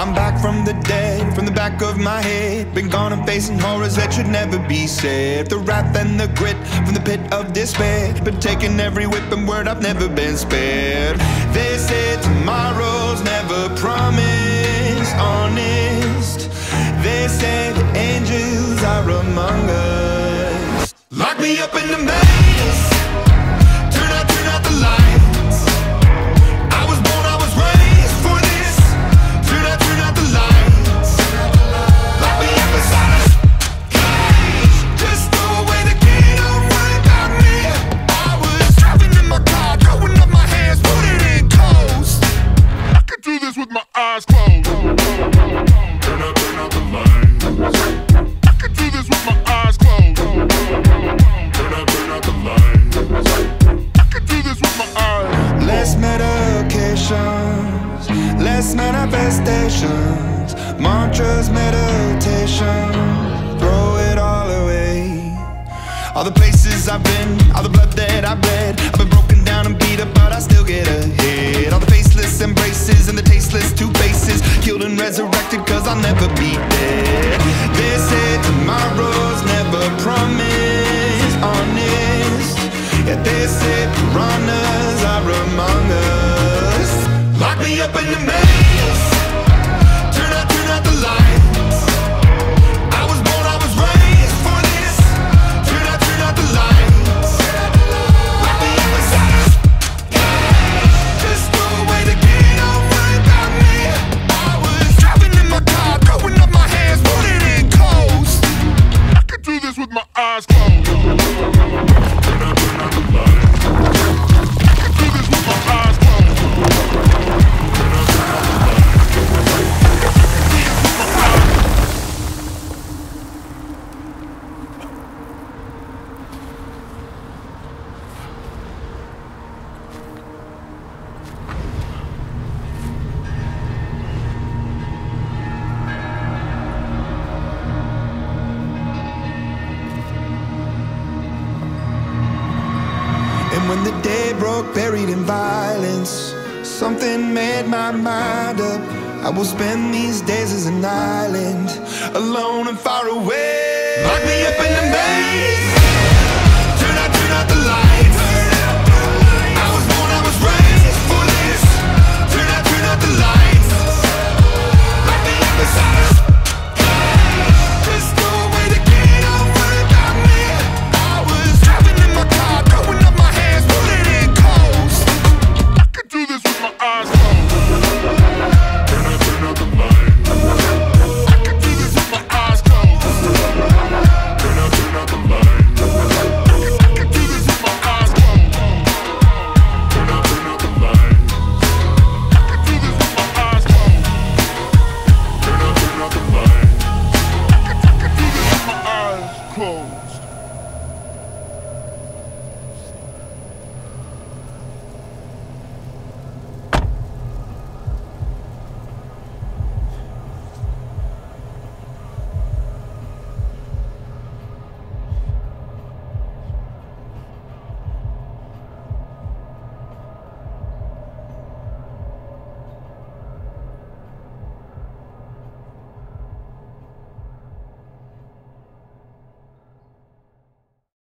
I'm back from the dead, from the back of my head. Been gone and facing horrors that should never be said. The wrath and the grit from the pit of despair. Been taking every whip and word, I've never been spared. They say tomorrow's never promised, honest. They say the angels are among us. Lock me up in the maze, turn out the lights. I was born, I was raised for this. Turn out the lights. Lock me up inside a cage. Just throw away the key, don't worry about me. I was driving in my car, throwing up my hands, put it in coast. I could do this with my eyes closed. Turn out the lights. I could do this with my eyes closed. Turn out the lights. I could do this with my eyes. Less medications, less manifestations, mantras, meditation, throw it all away. All the places I've been, all the blood that I've bled, I've been broken down and beat up, but I still get ahead. All the faceless embraces and the tasteless two faces, killed and resurrected cause I'll never be dead. They say tomorrow's never promised, honest. Yeah, they say piranhas are among us. Lock me up in the maze, turn out the lights. I was born, I was raised for this. Turn out the lights. Lock me up inside a cage. Just throw away the key, don't worry about me. I was driving in my car, throwing up my hands, put it in coast. I could do this with my eyes closed. Turn out the lights. I could do this with my eyes closed. Turn out the lights. And when the day broke, buried in violence, something made my mind up. I will spend these days as an island, alone and far away. Lock me up in the maze.